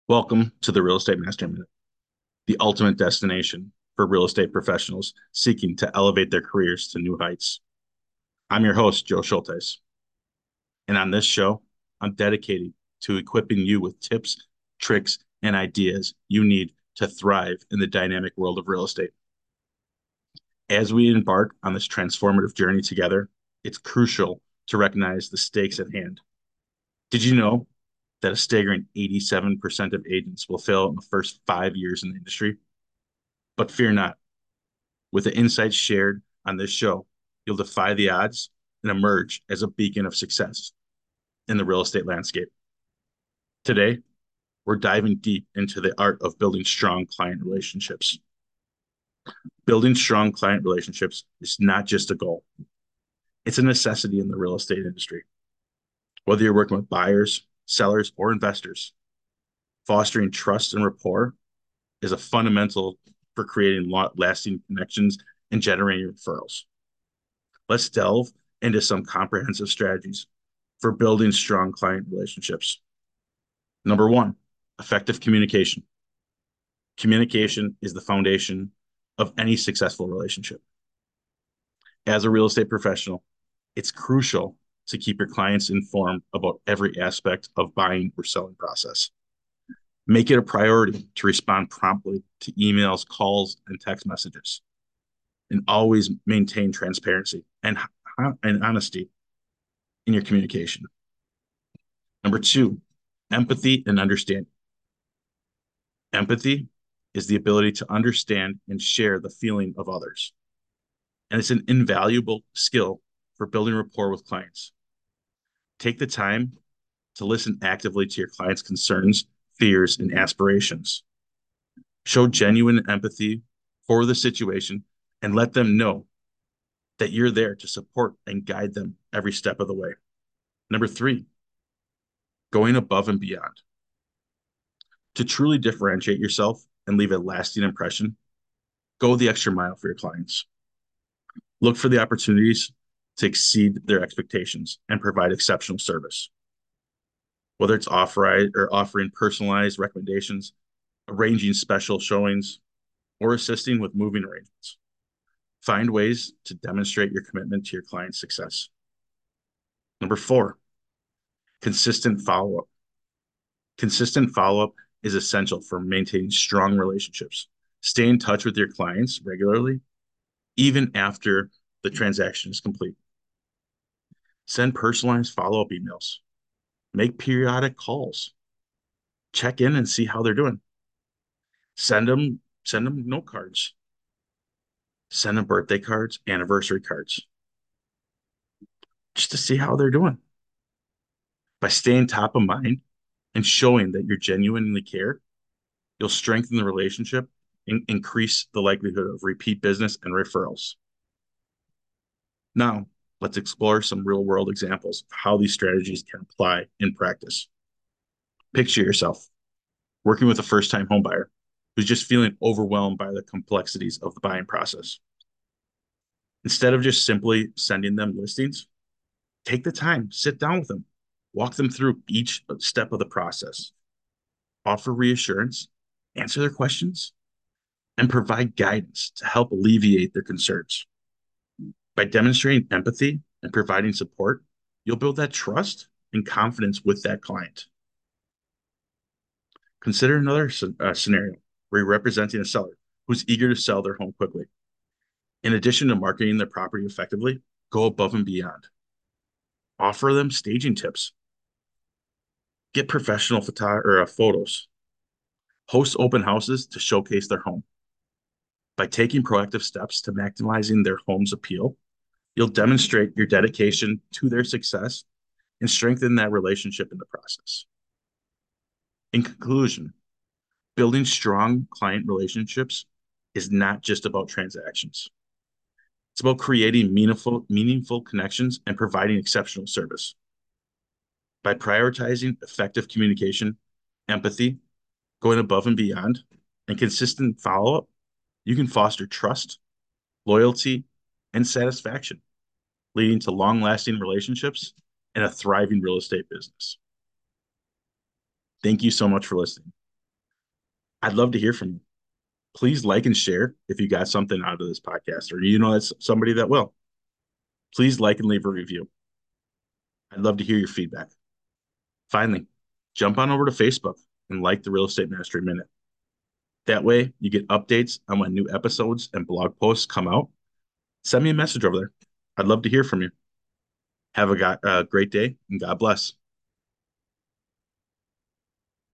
Welcome to the Real Estate Master Minute, the ultimate destination for real estate professionals seeking to elevate their careers to new heights. I'm your host, Joe Schultes, and on this show, I'm dedicated to equipping you with tips, tricks, and ideas you need to thrive in the dynamic world of real estate. As we embark on this transformative journey together, it's crucial to recognize the stakes at hand. Did you know that a staggering 87% of agents will fail in the first 5 years in the industry? But fear not. With the insights shared on this show, you'll defy the odds and emerge as a beacon of success in the real estate landscape. Today, we're diving deep into the art of building strong client relationships. Building strong client relationships is not just a goal, it's a necessity in the real estate industry. Whether you're working with buyers, sellers, or investors, fostering trust and rapport is a fundamental for creating lasting connections and generating referrals. Let's delve into some comprehensive strategies for building strong client relationships. Number one, effective communication. Communication is the foundation of any successful relationship. As a real estate professional, it's crucial to keep your clients informed about every aspect of buying or selling process. Make it a priority to respond promptly to emails, calls, and text messages, and always maintain transparency and honesty in your communication. Number two, empathy and understanding. Empathy is the ability to understand and share the feeling of others. And it's an invaluable skill for building rapport with clients. Take the time to listen actively to your clients' concerns, fears, and aspirations. Show genuine empathy for the situation and let them know that you're there to support and guide them every step of the way. Number three, going above and beyond. To truly differentiate yourself and leave a lasting impression, go the extra mile for your clients. Look for the opportunities to exceed their expectations and provide exceptional service. Whether it's offering personalized recommendations, arranging special showings, or assisting with moving arrangements. Find ways to demonstrate your commitment to your client's success. Number four, consistent follow-up. Consistent follow-up is essential for maintaining strong relationships. Stay in touch with your clients regularly, even after the transaction is complete. Send personalized follow-up emails. Make periodic calls. Check in and see how they're doing. Send them note cards. Send them birthday cards, anniversary cards, just to see how they're doing. By staying top of mind and showing that you genuinely care, you'll strengthen the relationship and increase the likelihood of repeat business and referrals. Now, let's explore some real world examples of how these strategies can apply in practice. Picture yourself working with a first time homebuyer who's just feeling overwhelmed by the complexities of the buying process. Instead of just simply sending them listings, take the time, sit down with them, walk them through each step of the process, offer reassurance, answer their questions, and provide guidance to help alleviate their concerns. By demonstrating empathy and providing support, you'll build that trust and confidence with that client. Consider another scenario where you're representing a seller who's eager to sell their home quickly. In addition to marketing their property effectively, go above and beyond. Offer them staging tips. Get professional photos. Host open houses to showcase their home. By taking proactive steps to maximizing their home's appeal, you'll demonstrate your dedication to their success and strengthen that relationship in the process. In conclusion, building strong client relationships is not just about transactions. It's about creating meaningful connections and providing exceptional service. By prioritizing effective communication, empathy, going above and beyond, and consistent follow-up, you can foster trust, loyalty, and satisfaction, leading to long-lasting relationships and a thriving real estate business. Thank you so much for listening. I'd love to hear from you. Please like and share if you got something out of this podcast or that's somebody that will. Please like and leave a review. I'd love to hear your feedback. Finally, jump on over to Facebook and like the Real Estate Mastery Minute. That way, you get updates on when new episodes and blog posts come out. Send me a message over there. I'd love to hear from you. Have a great day and God bless.